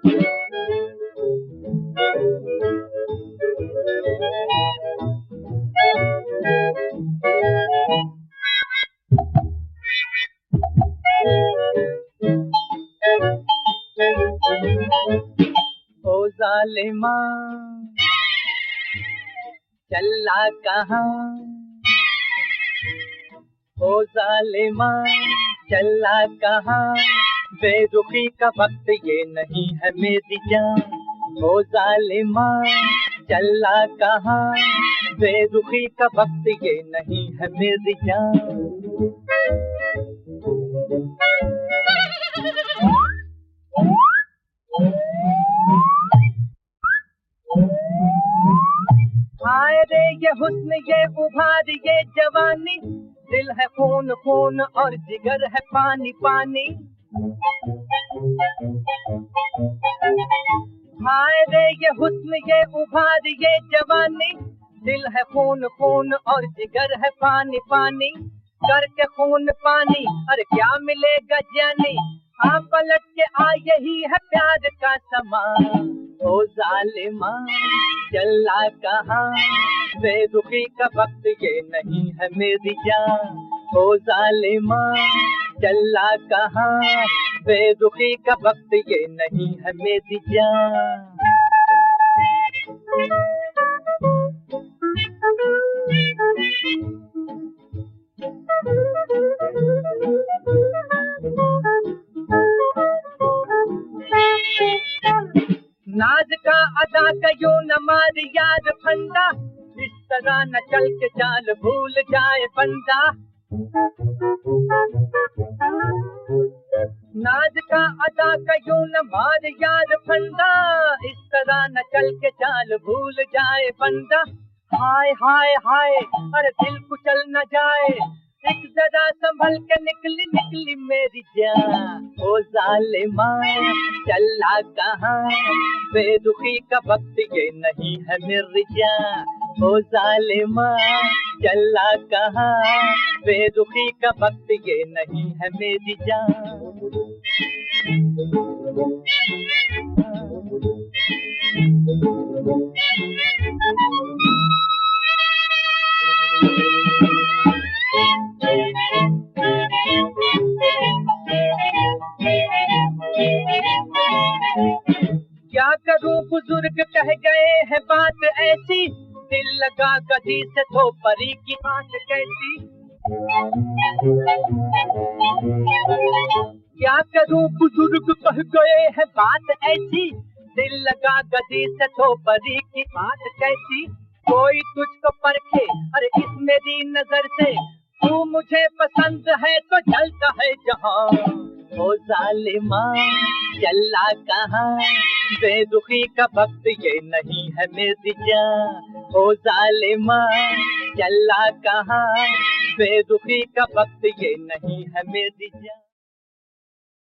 ओ जालिमा चला कहाँ, ओ जालिमा चला कहाँ, बेरुखी का वक्त ये नहीं है मेरी जान। ओ जालिमा चला कहाँ, बेरुखी का वक्त ये नहीं है मेरी जान। हाय रे ये हुस्न ये उभार ये जवानी, दिल है खून खून और जिगर है पानी पानी। हाय रे ये हुस्न ये उभार ये जवानी, दिल है खून खून और जिगर है पानी पानी। करके खून पानी अरे क्या मिलेगा जानी, हाँ पलट के आ यही है प्यार का समान। ओ जालिमा चला कहाँ, बेरुखी का वक्त ये नहीं है मेरी जान। ओ जालिमा चला कहाँ, बेरुखी का वक्त ये नहीं है मेरी जान। नाज का अदा का यूं न मार यार फंदा, इस तरह न चल के चाल भूल जाए बंदा। नाज का अदा का यूं न मार यार फंदा, इस तरह न चल के चाल भूल जाए बंदा। हाय हाय हाय अरे दिल कुचल न जाए, एक जरा संभल के निकली निकली मेरी जान। ओ जालिमा चला कहाँ, बेरुखी का वक्त ये नहीं है मेरी जान। ओ जालिमा चला कहाँ, बेरुखी का वक्त ये नहीं है मेरी जान। क्या करूं बुजुर्ग कह गए हैं बात ऐसी, दिल लगा गधी से तो परी की बात कैसी। क्या करूं बुजुर्ग कह गए हैं बात ऐसी, दिल लगा गधी से तो परी की बात कैसी। कोई तुझको परखे अरे इस मेरी नजर से, तू मुझे पसंद है तो जलता है जहां। ओ जालिमा चला कहाँ, बेरुखी का वक्त ये नहीं है मेरी जान। ओ जालिमा चला कहाँ, बेरुखी का वक्त ये नहीं है मेरी जान।